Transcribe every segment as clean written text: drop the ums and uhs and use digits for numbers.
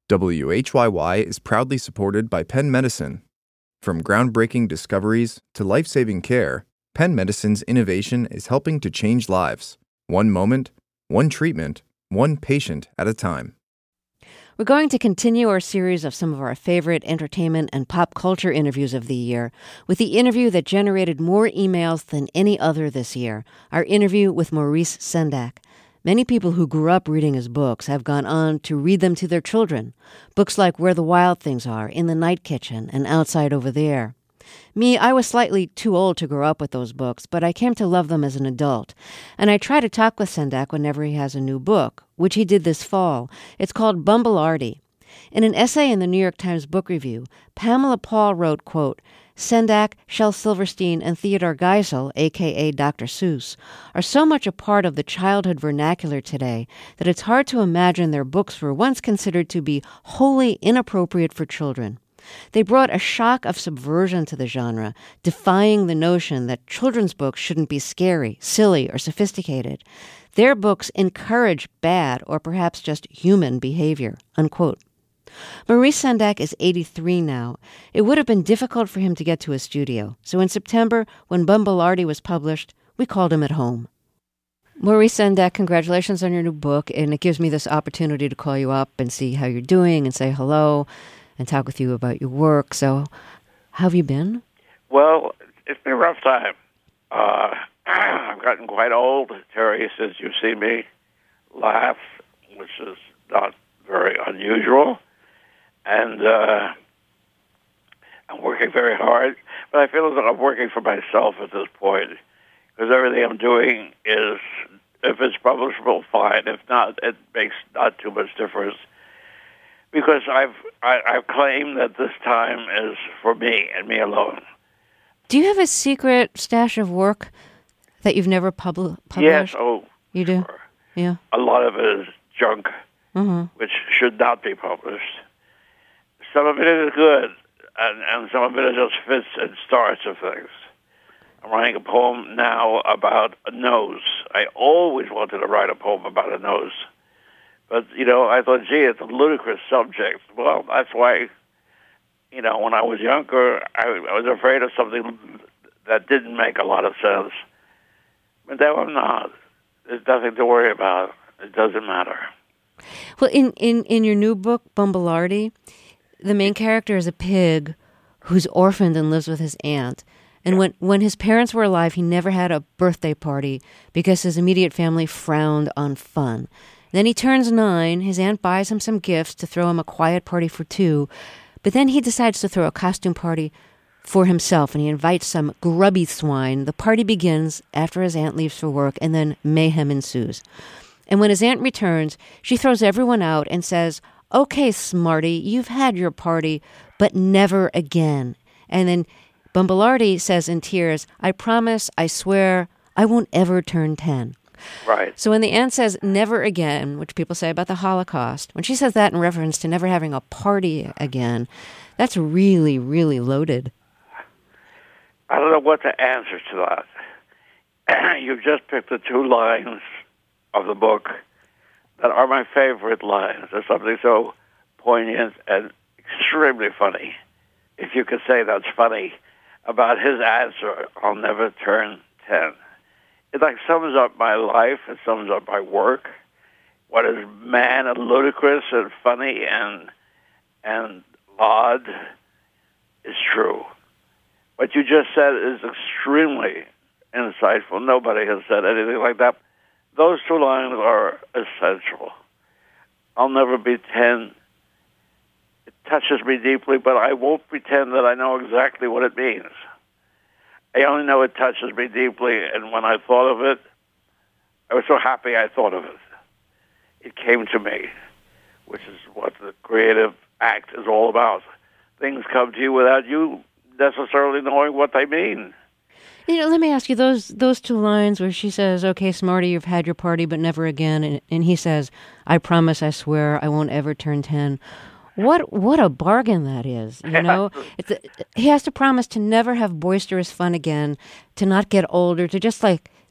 WHYY is proudly supported by Penn Medicine. From groundbreaking discoveries to life-saving care, Penn Medicine's innovation is helping to change lives. One moment, one treatment, one patient at a time. We're going to continue our series of some of our favorite entertainment and pop culture interviews of the year with the interview that generated more emails than any other this year, our interview with Maurice Sendak. Many people who grew up reading his books have gone on to read them to their children. Books like Where the Wild Things Are, In the Night Kitchen, and Outside Over There. Me, I was slightly too old to grow up with those books, but I came to love them as an adult. And I try to talk with Sendak whenever he has a new book, which he did this fall. It's called Bumblearty. In an essay in the New York Times Book Review, Pamela Paul wrote, quote, Sendak, Shel Silverstein, and Theodore Geisel, a.k.a. Dr. Seuss, are so much a part of the childhood vernacular today that it's hard to imagine their books were once considered to be wholly inappropriate for children. They brought a shock of subversion to the genre, defying the notion that children's books shouldn't be scary, silly, or sophisticated. Their books encourage bad or perhaps just human behavior, unquote. Maurice Sendak is 83 now. It would have been difficult for him to get to a studio, so in September, when Bumblearty was published, we called him at home. Maurice Sendak, congratulations on your new book, and it gives me this opportunity to call you up and see how you're doing and say hello and talk with you about your work. So, how have you been? Well, it's been a rough time. I've gotten quite old, Terry, since you've seen me laugh, which is not very unusual. And I'm working very hard, but I feel as though I'm working for myself at this point, because everything I'm doing is, if it's publishable, fine. If not, it makes not too much difference, because I've claimed that this time is for me and me alone. Do you have a secret stash of work that you've never published? Yes, oh, you do? Sure. Yeah. A lot of it is junk, which should not be published. Some of it is good, and some of it is just fits and starts of things. I'm writing a poem now about a nose. I always wanted to write a poem about a nose. But, I thought, gee, it's a ludicrous subject. Well, that's why, when I was younger, I was afraid of something that didn't make a lot of sense. But now I'm not. There's nothing to worry about. It doesn't matter. Well, in your new book, Bumblearty, the main character is a pig who's orphaned and lives with his aunt. And when his parents were alive, he never had a birthday party because his immediate family frowned on fun. Then he turns 9, his aunt buys him some gifts to throw him a quiet party for 2, but then he decides to throw a costume party for himself, and he invites some grubby swine. The party begins after his aunt leaves for work, and then mayhem ensues. And when his aunt returns, she throws everyone out and says, okay, smarty, you've had your party, but never again. And then Bumblearty says in tears, I promise, I swear, I won't ever turn 10. Right. So when the aunt says never again, which people say about the Holocaust, when she says that in reference to never having a party again, that's really, really loaded. I don't know what to answer to that. You've just picked the 2 lines of the book that are my favorite lines. There's something so poignant and extremely funny, if you could say that's funny, about his answer, I'll never turn 10. It sums up my life. It sums up my work. What is mad and ludicrous and funny and odd is true. What you just said is extremely insightful. Nobody has said anything like that. Those 2 lines are essential. I'll never be 10. It touches me deeply, but I won't pretend that I know exactly what it means. I only know it touches me deeply, and when I thought of it, I was so happy I thought of it. It came to me, which is what the creative act is all about. Things come to you without you necessarily knowing what they mean. Let me ask you, those 2 lines where she says, okay, smarty, you've had your party, but never again, and he says, I promise, I swear, I won't ever turn 10. What a bargain that is, He has to promise to never have boisterous fun again, to not get older, to just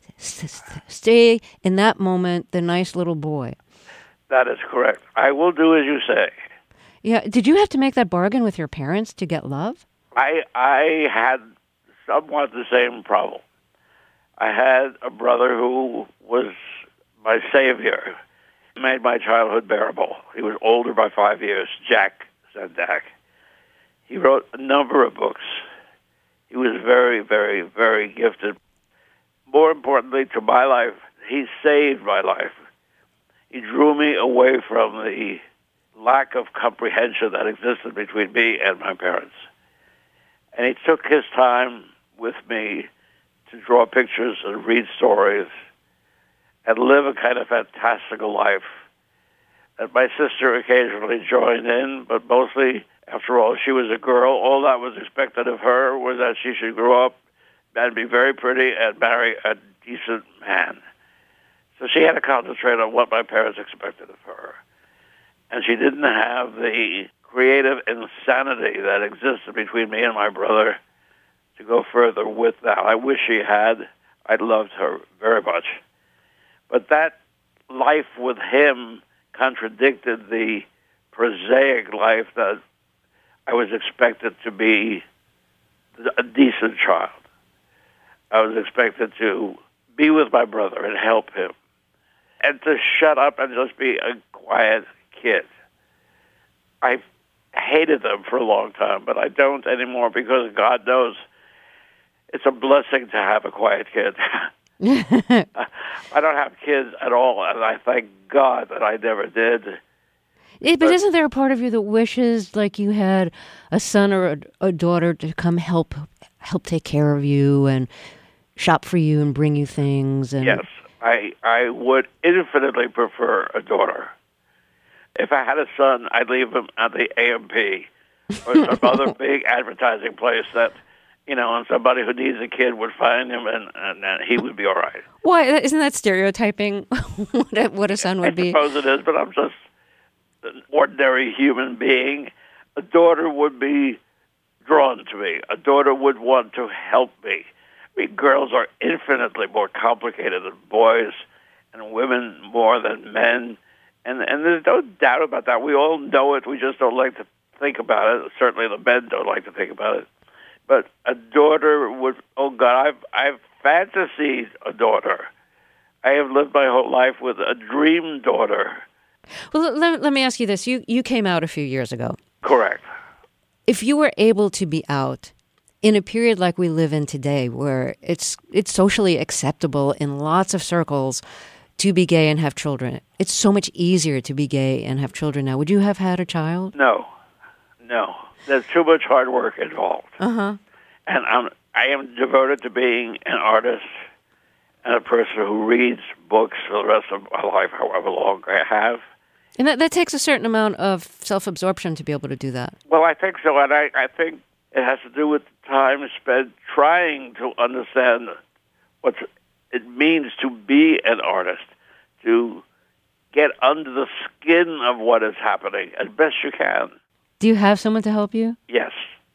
stay in that moment the nice little boy. That is correct. I will do as you say. Yeah. Did you have to make that bargain with your parents to get love? I had somewhat the same problem. I had a brother who was my savior. He made my childhood bearable. He was older by 5 years, Jack Zendak. He wrote a number of books. He was very, very, very gifted. More importantly to my life, he saved my life. He drew me away from the lack of comprehension that existed between me and my parents. And he took his time with me to draw pictures and read stories and live a kind of fantastical life that my sister occasionally joined in, but mostly, after all, she was a girl. All that was expected of her was that she should grow up and be very pretty and marry a decent man. So she had to concentrate on what my parents expected of her. And she didn't have the creative insanity that existed between me and my brother to go further with that. I wish she had. I loved her very much. But that life with him contradicted the prosaic life that I was expected to be a decent child. I was expected to be with my brother and help him, and to shut up and just be a quiet kid. I hated them for a long time, but I don't anymore because God knows it's a blessing to have a quiet kid. I don't have kids at all, and I thank God that I never did. But isn't there a part of you that wishes like you had a son or a daughter to come help take care of you and shop for you and bring you things? And... Yes, I would infinitely prefer a daughter. If I had a son, I'd leave him at the AMP or some other big advertising place that, and somebody who needs a kid would find him, and he would be all right. Why? Isn't that stereotyping what a son would be? I suppose it is, but I'm just an ordinary human being. A daughter would be drawn to me. A daughter would want to help me. I mean, girls are infinitely more complicated than boys, and women more than men. And there's no doubt about that. We all know it. We just don't like to think about it. Certainly the men don't like to think about it. But a daughter would, oh God, I've fantasied a daughter. I have lived my whole life with a dream daughter. Well, let me ask you this. You came out a few years ago. Correct. If you were able to be out in a period like we live in today, where it's socially acceptable in lots of circles to be gay and have children, it's so much easier to be gay and have children now. Would you have had a child? No. There's too much hard work involved. Uh-huh. And I am devoted to being an artist and a person who reads books for the rest of my life, however long I have. And that takes a certain amount of self-absorption to be able to do that. Well, I think so, and I think it has to do with time spent trying to understand what it means to be an artist, to get under the skin of what is happening as best you can. Do you have someone to help you? Yes,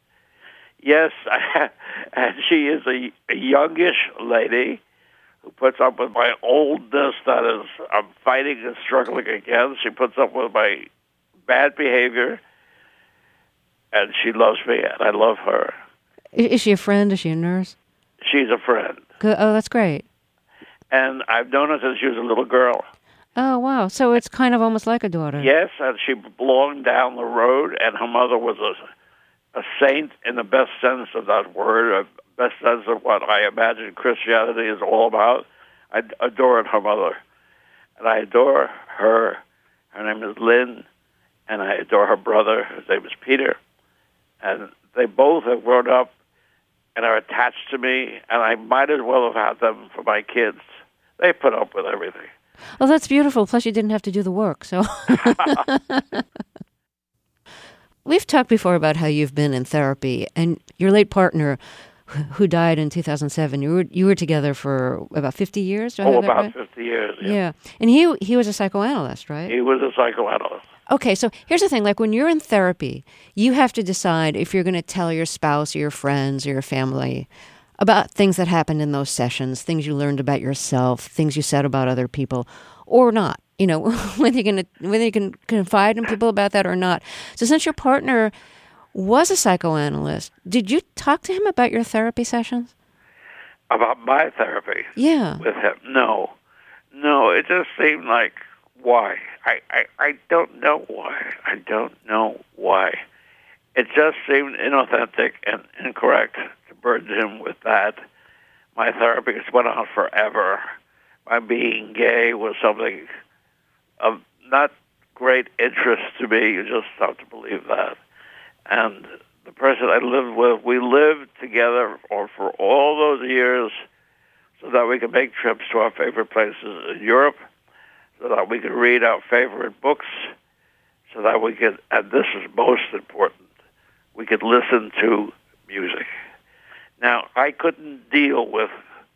and she is a youngish lady who puts up with my oldness that is I'm fighting and struggling against. She puts up with my bad behavior, and she loves me, and I love her. Is she a friend? Is she a nurse? She's a friend. Good. Oh, that's great. And I've known her since she was a little girl. Oh, wow. So it's kind of almost like a daughter. Yes, and she belonged down the road, and her mother was a saint in the best sense of that word, best sense of what I imagine Christianity is all about. I adored her mother, and I adore her. Her name is Lynn, and I adore her brother. His name is Peter, and they both have grown up and are attached to me, and I might as well have had them for my kids. They put up with everything. Oh, that's beautiful. Plus, you didn't have to do the work, so... We've talked before about how you've been in therapy, and your late partner, who died in 2007, you were together for about 50 years? About 50 years, yeah. And he was a psychoanalyst, right? He was a psychoanalyst. Okay, so here's the thing. Like, when you're in therapy, you have to decide if you're going to tell your spouse or your friends or your family about things that happened in those sessions, things you learned about yourself, things you said about other people, or not. you know, whether you can confide in people about that or not. So since your partner was a psychoanalyst, did you talk to him about your therapy sessions? About my therapy Yeah. with him? No. It just seemed like, why? I don't know why. I don't know why. It just seemed inauthentic and incorrect to burden him with that. My therapy went on forever. My being gay was something of not great interest to me. You just have to believe that. And the person I lived with, we lived together for all those years so that we could make trips to our favorite places in Europe, so that we could read our favorite books, so that we could, and this is most important, we could listen to music. Now, I couldn't deal with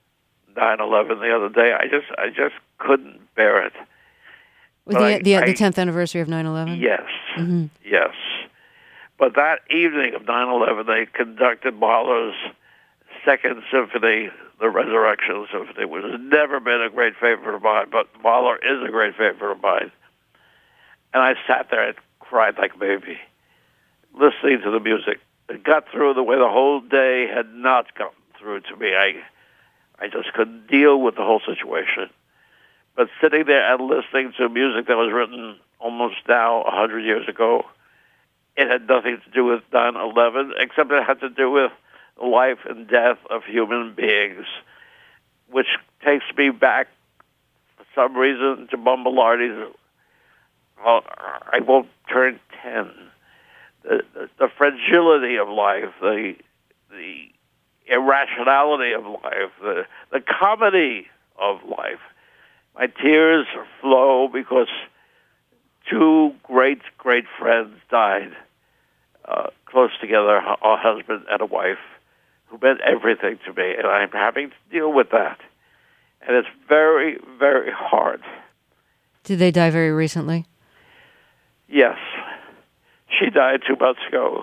9/11 the other day. I just couldn't bear it. With the 10th anniversary of 9/11? Yes, yes. But that evening of 9/11, they conducted Mahler's Second Symphony, the Resurrection Symphony, which has never been a great favorite of mine, but Mahler is a great favorite of mine. And I sat there and cried like a baby, listening to the music. It got through the way the whole day had not gotten through to me. I just couldn't deal with the whole situation. But sitting there and listening to music that was written almost now 100 years ago, it had nothing to do with 9/11, except it had to do with the life and death of human beings, which takes me back, for some reason, to Bombalardi's, well, I won't turn 10. The fragility of life, the irrationality of life, the comedy of life. My tears flow because two great friends died close together, a husband and a wife, who meant everything to me, and I'm having to deal with that. And it's very, very hard. Did they die very recently? Yes. She died 2 months ago.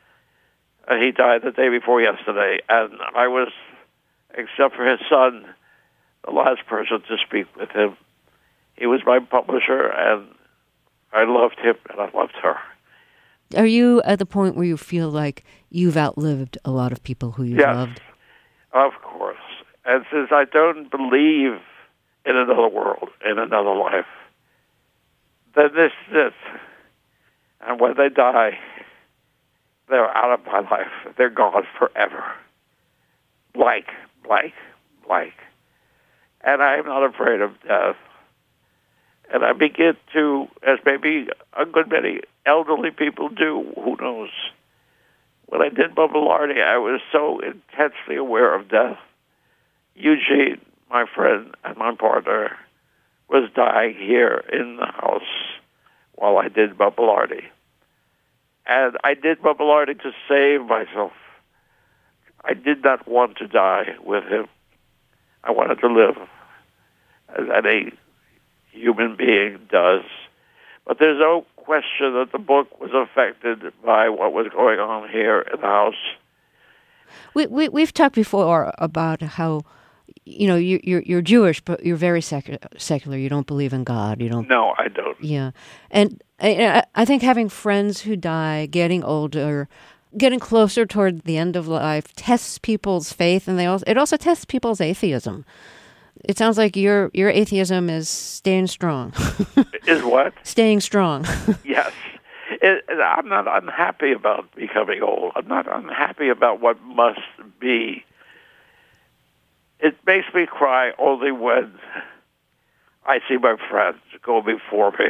He died the day before yesterday, and I was, except for his son, the last person to speak with him. He was my publisher, and I loved him, and I loved her. Are you at the point where you feel like you've outlived a lot of people who you've loved? Of course. And since I don't believe in another world, in another life, then this is it. And when they die, they're out of my life. They're gone forever. Blank. And I am not afraid of death. And I begin to, as maybe a good many elderly people do, who knows. When I did Bombalardi, I was so intensely aware of death. Eugene, my friend and my partner, was dying here in the house while I did Bombalardi. And I did Bombalardi to save myself. I did not want to die with him. I wanted to live, as any human being does. But there's no question that the book was affected by what was going on here in the house. We've talked before about how, you know, you're Jewish, but you're very secular. You don't believe in God. You don't. No, I don't. Yeah, and I think having friends who die, getting older, getting closer toward the end of life, tests people's faith, and it also tests people's atheism. It sounds like your atheism is staying strong. Is what? Staying strong. Yes. I'm not unhappy about becoming old. I'm not unhappy about what must be. It makes me cry only when I see my friends go before me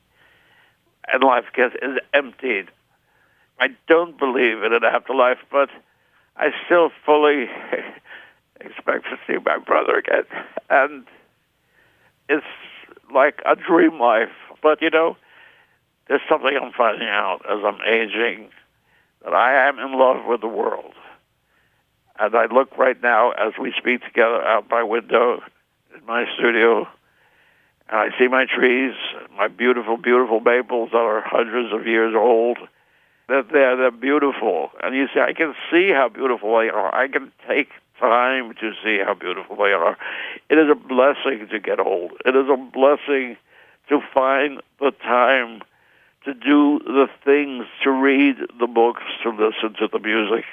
and life is emptied. I don't believe in an afterlife, but I still fully expect to see my brother again. And it's like a dream life. But, you know, there's something I'm finding out as I'm aging, that I am in love with the world. And I look right now, as we speak together, out my window in my studio, and I see my trees, my beautiful, beautiful maples that are hundreds of years old. They're beautiful. And you see, I can see how beautiful they are. I can take time to see how beautiful they are. It is a blessing to get old. It is a blessing to find the time to do the things, to read the books, to listen to the music.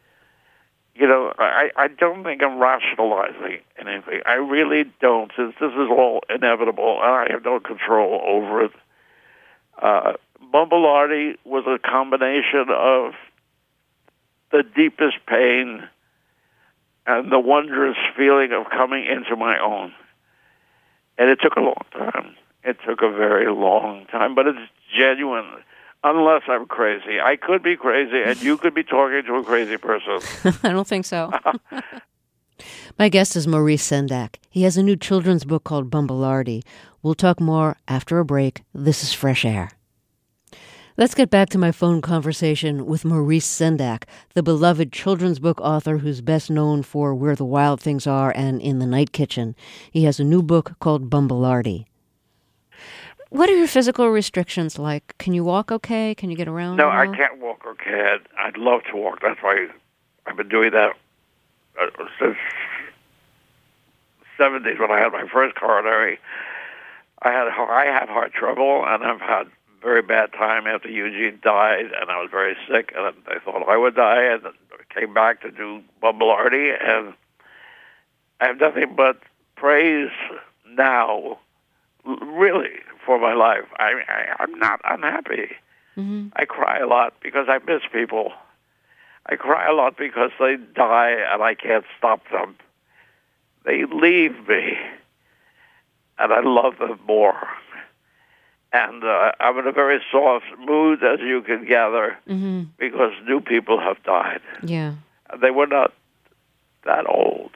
I don't think I'm rationalizing anything. I really don't, since this is all inevitable, and I have no control over it. Bumbelarty was a combination of the deepest pain and the wondrous feeling of coming into my own. And it took a long time. It took a very long time, but it's genuine. Unless I'm crazy. I could be crazy, and you could be talking to a crazy person. I don't think so. My guest is Maurice Sendak. He has a new children's book called Bumbelarty. We'll talk more after a break. This is Fresh Air. Let's get back to my phone conversation with Maurice Sendak, the beloved children's book author who's best known for Where the Wild Things Are and In the Night Kitchen. He has a new book called Bumbelarty. What are your physical restrictions like? Can you walk okay? Can you get around? No, I can't walk okay. I'd love to walk. That's why I've been doing that since the 70s when I had my first coronary. I had heart trouble, and I've had very bad time after Eugene died, and I was very sick, and I thought I would die, and came back to do Bumbelarty, and I have nothing but praise now, really, for my life. I'm not unhappy. Mm-hmm. I cry a lot because I miss people. I cry a lot because they die and I can't stop them. They leave me, and I love them more. And I'm in a very soft mood, as you can gather, mm-hmm. because new people have died. Yeah. And they were not that old.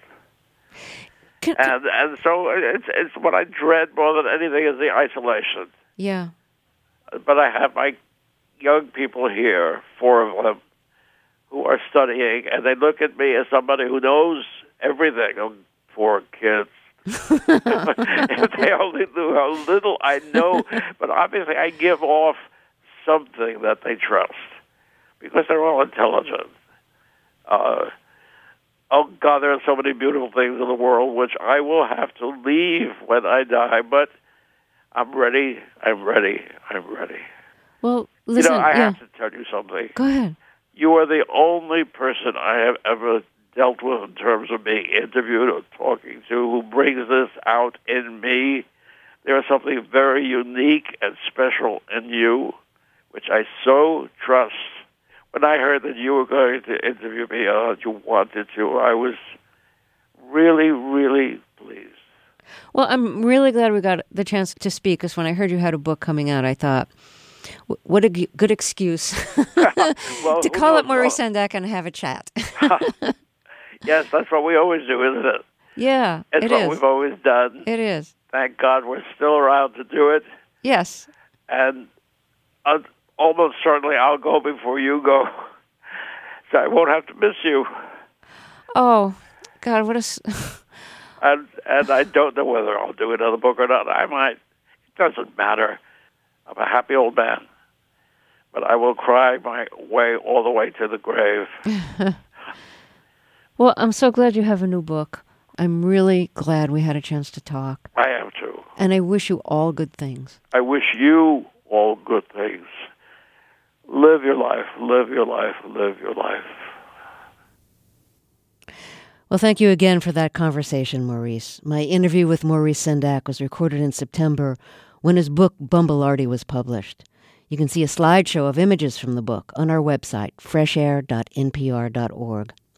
And so it's what I dread more than anything is the isolation. Yeah. But I have my young people here, 4 of them, who are studying, and they look at me as somebody who knows everything. 4 kids. If they only knew how little I know, but obviously I give off something that they trust because they're all intelligent. Oh, God, there are so many beautiful things in the world which I will have to leave when I die, but I'm ready. Well, listen, I have to tell you something. Go ahead. You are the only person I have ever dealt with in terms of being interviewed or talking to who brings this out in me. There is something very unique and special in you, which I so trust. When I heard that you were going to interview me, you wanted to, I was really, really pleased. Well, I'm really glad we got the chance to speak, because when I heard you had a book coming out, I thought, what a good excuse to call up Maurice Sendak and have a chat. Yes, that's what we always do, isn't it? Yeah, it's what we've always done. It is. Thank God we're still around to do it. Yes. And almost certainly I'll go before you go, so I won't have to miss you. Oh, God, what a... and I don't know whether I'll do another book or not. I might. It doesn't matter. I'm a happy old man. But I will cry my way all the way to the grave. Well, I'm so glad you have a new book. I'm really glad we had a chance to talk. I am too. And I wish you all good things. I wish you all good things. Live your life, live your life, live your life. Well, thank you again for that conversation, Maurice. My interview with Maurice Sendak was recorded in September when his book Bumbelarty was published. You can see a slideshow of images from the book on our website, freshair.npr.org.